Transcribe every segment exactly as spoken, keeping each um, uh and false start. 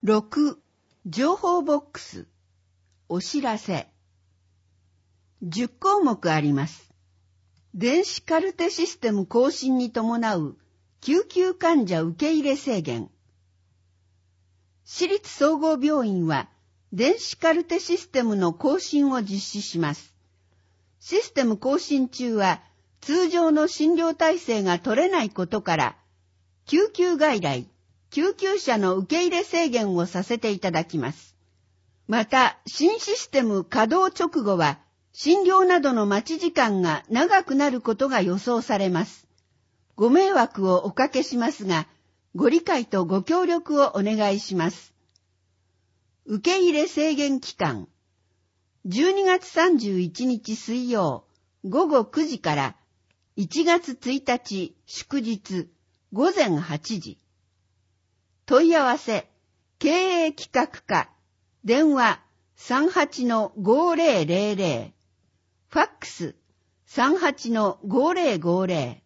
ろく、情報ボックス、お知らせ。じゅっこうもくあります。電子カルテシステム更新に伴う救急患者受け入れ制限。市立総合病院は電子カルテシステムの更新を実施します。システム更新中は通常の診療体制が取れないことから、救急外来、救急車の受け入れ制限をさせていただきます。また、新システム稼働直後は、診療などの待ち時間が長くなることが予想されます。ご迷惑をおかけしますが、ご理解とご協力をお願いします。受け入れ制限期間、じゅうにがつさんじゅういちにち水曜ごごくじからいちがつついたち祝日ごぜんはちじ。問い合わせ、経営企画課、電話 さんはちのごーぜろぜろぜろ、ファックス さんはちのごーぜろごーぜろ。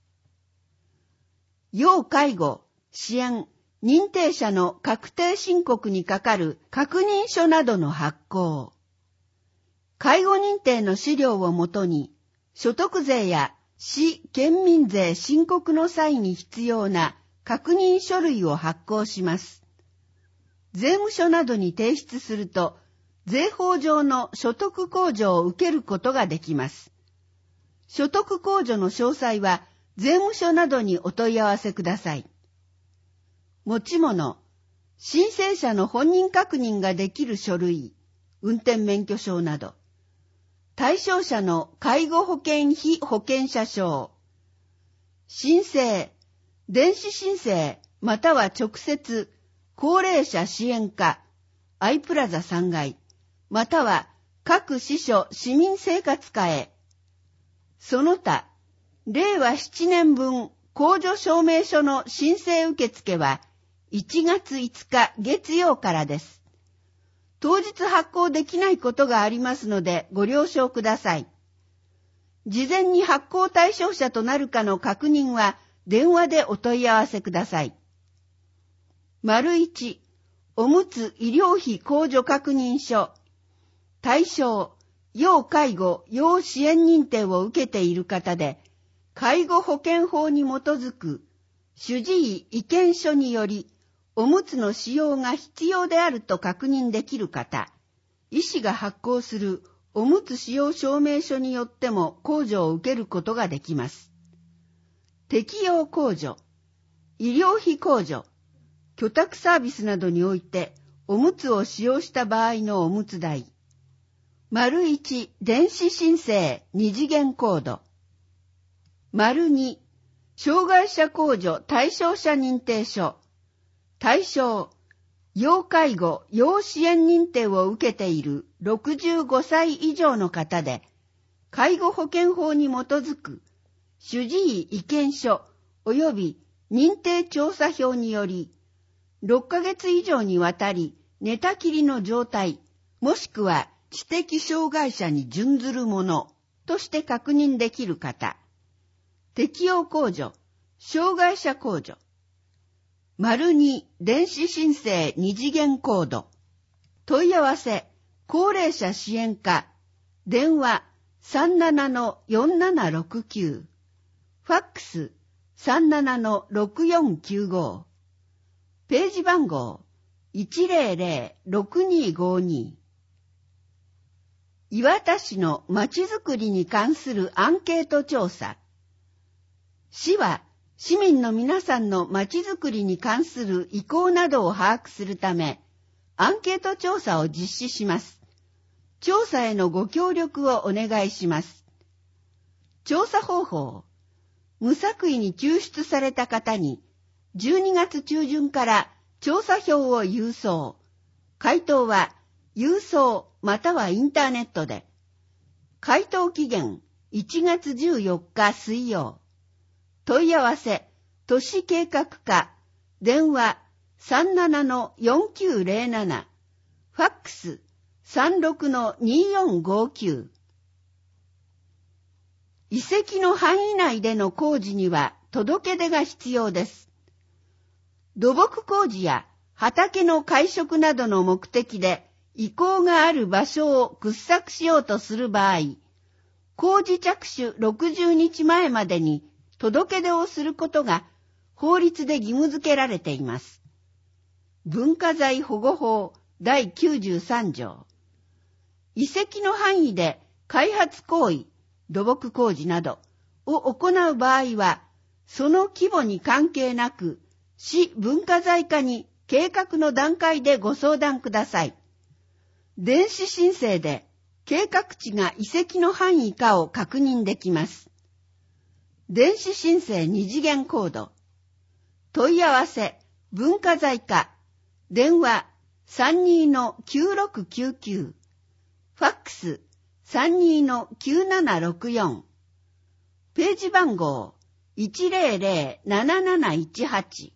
要介護、支援、認定者の確定申告にかかる確認書などの発行。介護認定の資料をもとに、所得税や市県民税申告の際に必要な確認書類を発行します。税務署などに提出すると、税法上の所得控除を受けることができます。所得控除の詳細は、税務署などにお問い合わせください。持ち物、申請者の本人確認ができる書類、運転免許証など、対象者の介護保険被保険者証、申請、電子申請または直接、高齢者支援課、アイプラザさんがい、または各支所市民生活課へ。その他、れいわなねんぶん控除証明書の申請受付はいちがついつか月曜からです。当日発行できないことがありますのでご了承ください。事前に発行対象者となるかの確認は電話でお問い合わせください。丸いち、おむつ医療費控除確認書。対象、要介護、要支援認定を受けている方で、介護保険法に基づく主治医意見書により、おむつの使用が必要であると確認できる方、医師が発行するおむつ使用証明書によっても控除を受けることができます。適用控除、医療費控除、居宅サービスなどにおいておむつを使用した場合のおむつ代。丸いち、電子申請二次元コード。丸に、障害者控除対象者認定書。対象、要介護、要支援認定を受けているろくじゅうごさい以上の方で、介護保険法に基づく主治医意見書及び認定調査票により、ろっかげつ以上にわたり寝たきりの状態、もしくは知的障害者に準ずるものとして確認できる方、適用控除、障害者控除。丸に、電子申請二次元コード。問い合わせ、高齢者支援課、電話 さんななのよんななろくきゅう、ファックス さんななのろくよんきゅうご、ページ番号 いちぜろぜろろくにごに。磐田市のまちづくりに関するアンケート調査。市は、市民の皆さんのまちづくりに関する意向などを把握するため、アンケート調査を実施します。調査へのご協力をお願いします。調査方法。無作為に救出された方に、じゅうにがつちゅうじゅんから調査票を郵送。回答は、郵送またはインターネットで。回答期限、いちがつじゅうよっか水曜。問い合わせ、都市計画課、電話 さんななのよんきゅうぜろなな、ファックス さんろくのによんごきゅう。遺跡の範囲内での工事には届け出が必要です。土木工事や畑の会食などの目的で意向がある場所を掘削しようとする場合、工事着手ろくじゅうにちまえまでに届け出をすることが法律で義務付けられています。文化財保護法だいきゅうじゅうさんじょう。遺跡の範囲で開発行為、土木工事などを行う場合は、その規模に関係なく、市文化財課に計画の段階でご相談ください。電子申請で計画地が遺跡の範囲かを確認できます。電子申請二次元コード。問い合わせ、文化財課。電話 さんにーのきゅうろくきゅうきゅう。ファックス さんにーのきゅうななろくよん。ページ番号 いちぜろぜろなななないちはち。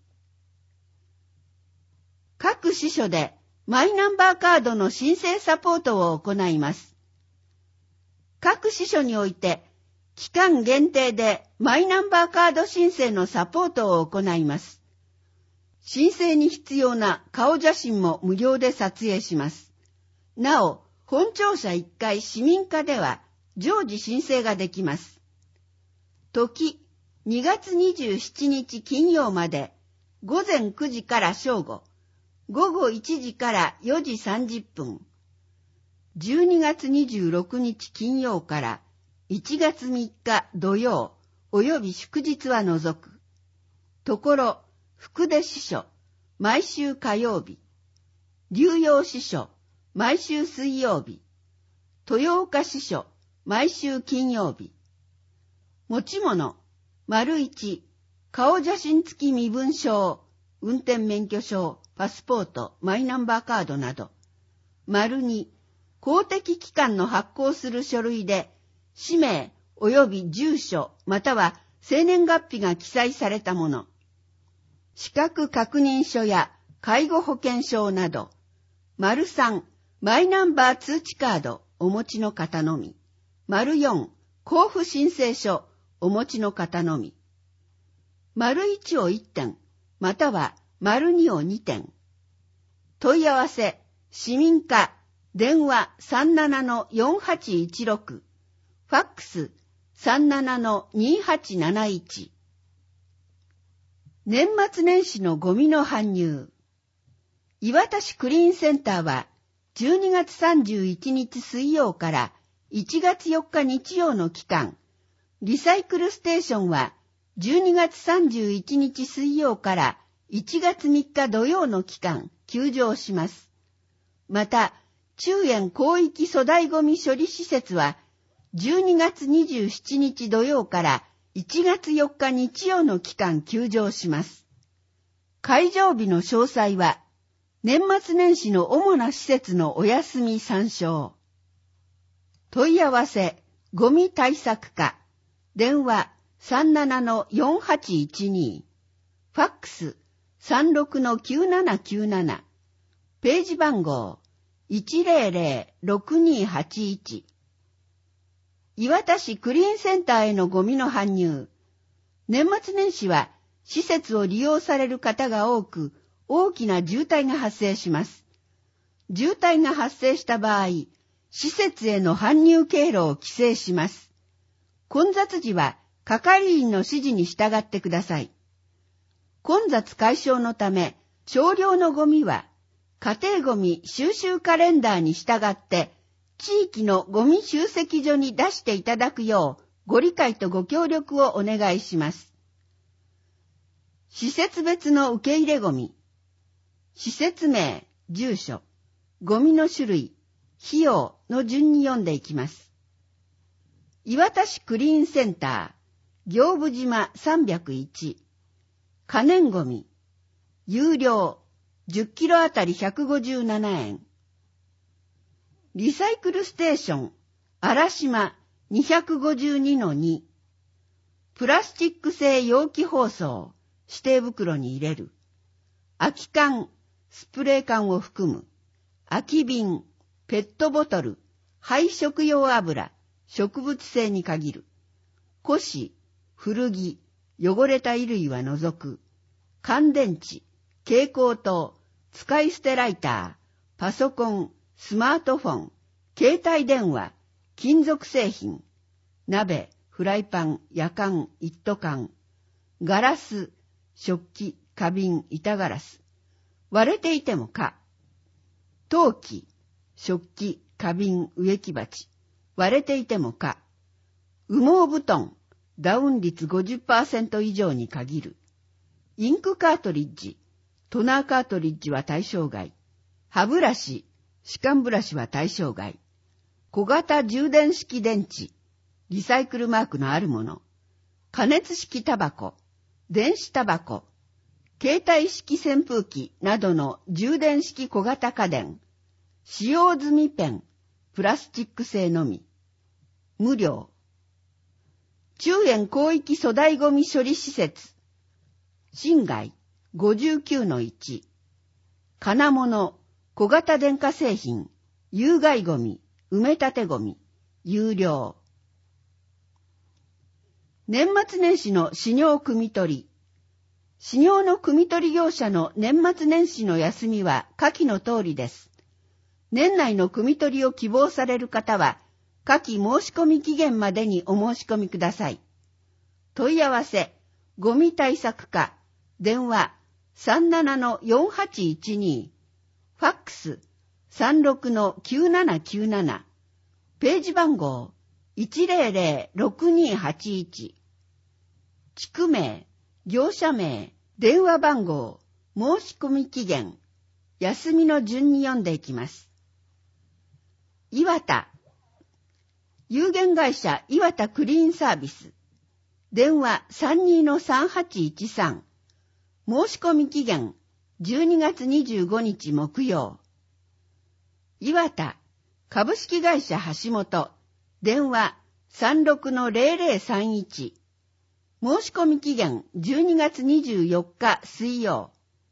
各支所でマイナンバーカードの申請サポートを行います。各支所において期間限定でマイナンバーカード申請のサポートを行います。申請に必要な顔写真も無料で撮影します。なお、本庁舎いっかい市民課では常時申請ができます。時、にがつにじゅうしちにち金曜まで、ごぜんくじから正午、ごごいちじからよじさんじゅっぷん、じゅうにがつにじゅうろくにち金曜からいちがつみっか土曜および祝日は除く。ところ、福出支所、毎週火曜日。龍陽支所、毎週水曜日。豊岡支所、毎週金曜日。持ち物、丸一、顔写真付き身分証、運転免許証、パスポート、マイナンバーカードなど。丸二、公的機関の発行する書類で、氏名及び住所または生年月日が記載されたもの。資格確認書や介護保険証など。丸三、マイナンバー通知カードお持ちの方のみ。丸四、交付申請書お持ちの方のみ。丸一を一点、または丸二を二点。問い合わせ、市民課、電話 さんななのよんはちいちろく、ファックス さんななのにはちなないち。年末年始のゴミの搬入。磐田市クリーンセンターはじゅうにがつさんじゅういちにち水曜からいちがつよっか日曜の期間、リサイクルステーションはじゅうにがつさんじゅういちにち水曜からいちがつみっか土曜の期間、休場します。また、中園広域粗大ゴミ処理施設はじゅうにがつにじゅうしちにち土曜からいちがつよっか日曜の期間休場します。開場日の詳細は、年末年始の主な施設のお休み参照。問い合わせ、ゴミ対策課、電話 さんななのよんはちいちに、ファックス さんろくのきゅうななきゅうなな、ページ番号 いちぜろぜろろくにはちいち。磐田市クリーンセンターへのゴミの搬入。年末年始は施設を利用される方が多く、大きな渋滞が発生します。渋滞が発生した場合、施設への搬入経路を規制します。混雑時は係員の指示に従ってください。混雑解消のため、少量のゴミは家庭ゴミ収集カレンダーに従って地域のゴミ集積所に出していただくようご理解とご協力をお願いします。施設別の受け入れゴミ。施設名、住所、ゴミの種類、費用の順に読んでいきます。磐田市クリーンセンター、行部島さんびゃくいち、可燃ゴミ、有料、じゅっキロあたりひゃくごじゅうななえん。リサイクルステーション、嵐島 にひゃくごじゅうにのに、プラスチック製容器包装、指定袋に入れる。空き缶、スプレー缶を含む。空き瓶、ペットボトル、廃食用油、植物性に限る。古紙、古着、汚れた衣類は除く。乾電池、蛍光灯、 使い捨てライター、パソコン、スマートフォン、携帯電話、金属製品、鍋、フライパン、やかん、一斗缶、ガラス、食器、花瓶、板ガラス、割れていてもか、陶器、食器、花瓶、植木鉢、割れていてもか、羽毛布団、ダウン率 ごじゅっパーセント 以上に限る。インクカートリッジ、トナーカートリッジは対象外。歯ブラシ、歯間ブラシは対象外。小型充電式電池、リサイクルマークのあるもの。加熱式タバコ、電子タバコ、携帯式扇風機などの充電式小型家電。使用済みペン、プラスチック製のみ。無料。中遠広域粗大ゴミ処理施設。侵害 ごじゅうきゅうのいち。金物、小型電化製品、有害ゴミ、埋め立てゴミ、有料。年末年始の飼料汲み取り。飼料の汲み取り業者の年末年始の休みは下記の通りです。年内の汲み取りを希望される方は、下記申し込み期限までにお申し込みください。問い合わせ、ゴミ対策課、電話 さんななのよんはちいちに、ファックス さんろくのきゅうななきゅうなな、ページ番号 いちぜろぜろろくにはちいち、地区名、業者名、電話番号、申し込み期限、休みの順に読んでいきます。岩田、有限会社岩田クリーンサービス、電話 さんにのさんはちいちさん、申し込み期限じゅうにがつにじゅうごにち木曜。岩田株式会社橋本、電話 さんろくのぜろぜろさんいち、申し込み期限じゅうにがつにじゅうよっか水曜。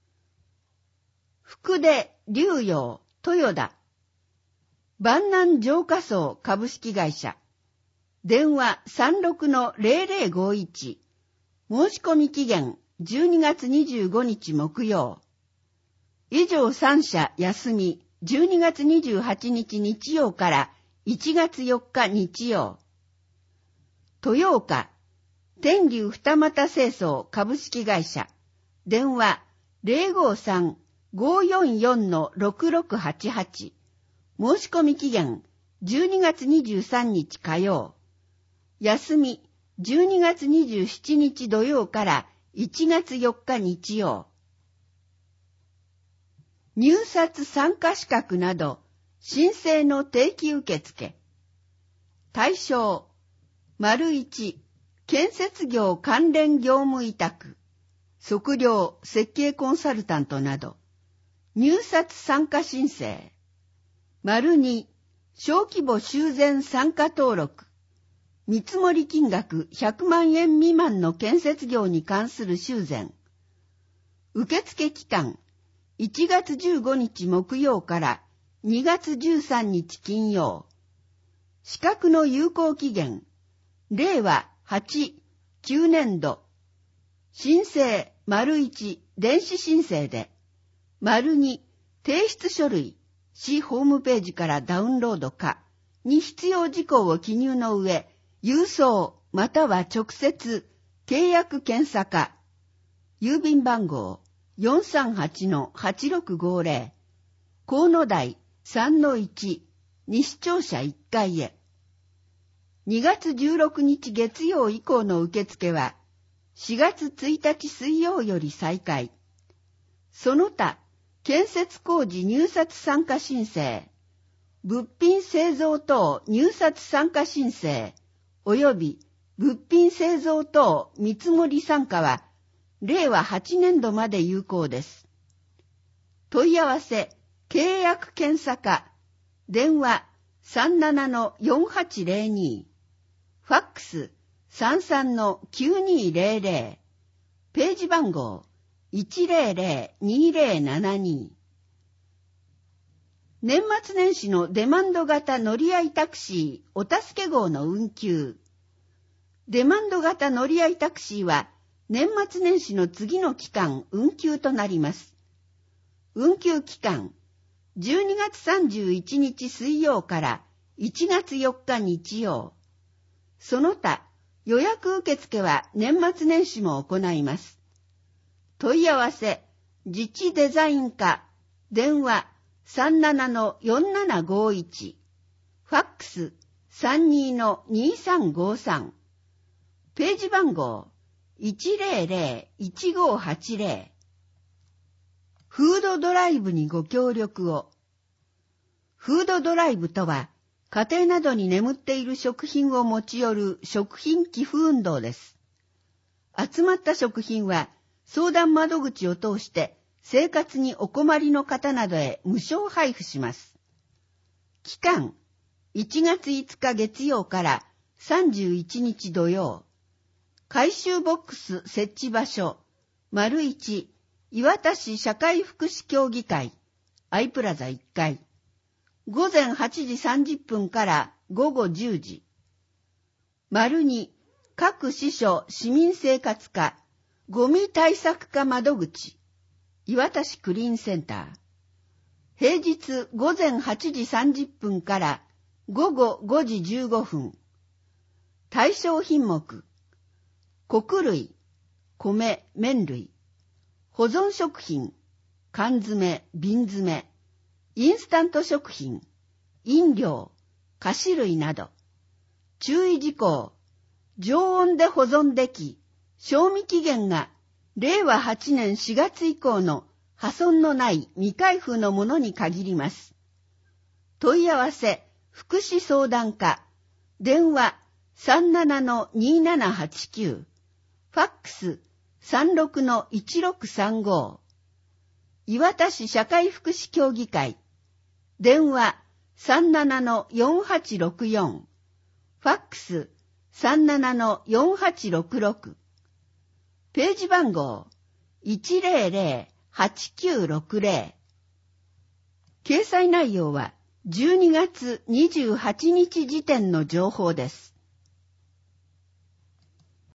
福出龍陽豊田、万南浄化層株式会社、電話 さんろくのぜろぜろごいち、申し込み期限じゅうにがつにじゅうごにち木曜。以上さんしゃ休み、じゅうにがつにじゅうはちにち日曜からいちがつよっか日曜。豊岡、天竜二俣清掃株式会社、電話 ぜろごさんごよんよんのろくろくはちはち、申し込み期限じゅうにがつにじゅうさんにち火曜。休みじゅうにがつにじゅうしちにち土曜からいちがつよっか日曜。入札参加資格など申請の定期受付。対象、丸いち、建設業関連業務委託、測量設計コンサルタントなど。入札参加申請。丸に、小規模修繕参加登録。見積金額ひゃくまんえん未満の建設業に関する修繕。受付期間、いちがつじゅうごにち木曜からにがつじゅうさんにち金曜。資格の有効期限、れいわはち、きゅうねんど。申請、丸いち、電子申請で。丸に、提出書類、市ホームページからダウンロードか、に必要事項を記入の上、郵送または直接契約検査課、郵便番号 よんさんはちのはちろくごぜろ、河野台 さんのいち、西庁舎いっかいへ。にがつじゅうろくにち月曜以降の受付はしがつついたち水曜より再開。その他、建設工事入札参加申請、物品製造等入札参加申請、および物品製造等見積もり参加は、れいわはちねんどまで有効です。問い合わせ、契約検査課、電話 さんななのよんはちぜろに、ファックス さんさんのきゅうにぜろぜろ、ページ番号 いちぜろぜろにぜろななに。年末年始のデマンド型乗り合いタクシーお助け号の運休。デマンド型乗り合いタクシーは年末年始の次の期間運休となります。 運休期間、じゅうにがつさんじゅういちにち水曜からいちがつよっか日曜。その他、予約受付は年末年始も行います。問い合わせ、自治デザイン課、電話 さんななのよんななごいち、ファックス さんにのにさんごさん、ページ番号 いちぜろぜろいちごはちぜろ。フードドライブにご協力を。フードドライブとは、家庭などに眠っている食品を持ち寄る食品寄付運動です。集まった食品は相談窓口を通して生活にお困りの方などへ無償配布します。期間、いちがついつか月曜からさんじゅういちにち土曜。回収ボックス設置場所、丸いち、磐田市社会福祉協議会、アイプラザいっかい。ごぜんはちじさんじゅっぷんからごごじゅうじ。丸に、各支所市民生活課、ゴミ対策課窓口、磐田市クリーンセンター。平日ごぜんはちじさんじゅっぷんからごごごじじゅうごふん。対象品目、穀類、米、麺類、保存食品、缶詰、瓶詰、インスタント食品、飲料、菓子類など。注意事項、常温で保存でき、賞味期限がれいわはちねんしがつ以降の破損のない未開封のものに限ります。問い合わせ、福祉相談課、電話 さんななのにななはちきゅう、ファックス さんろくのいちろくさんご。磐田市社会福祉協議会、電話 さんななのよんはちろくよん、ファックス さんななのよんはちろくろく、ページ番号 いちぜろぜろはちきゅうろくぜろ。掲載内容はじゅうにがつにじゅうはちにち時点の情報です。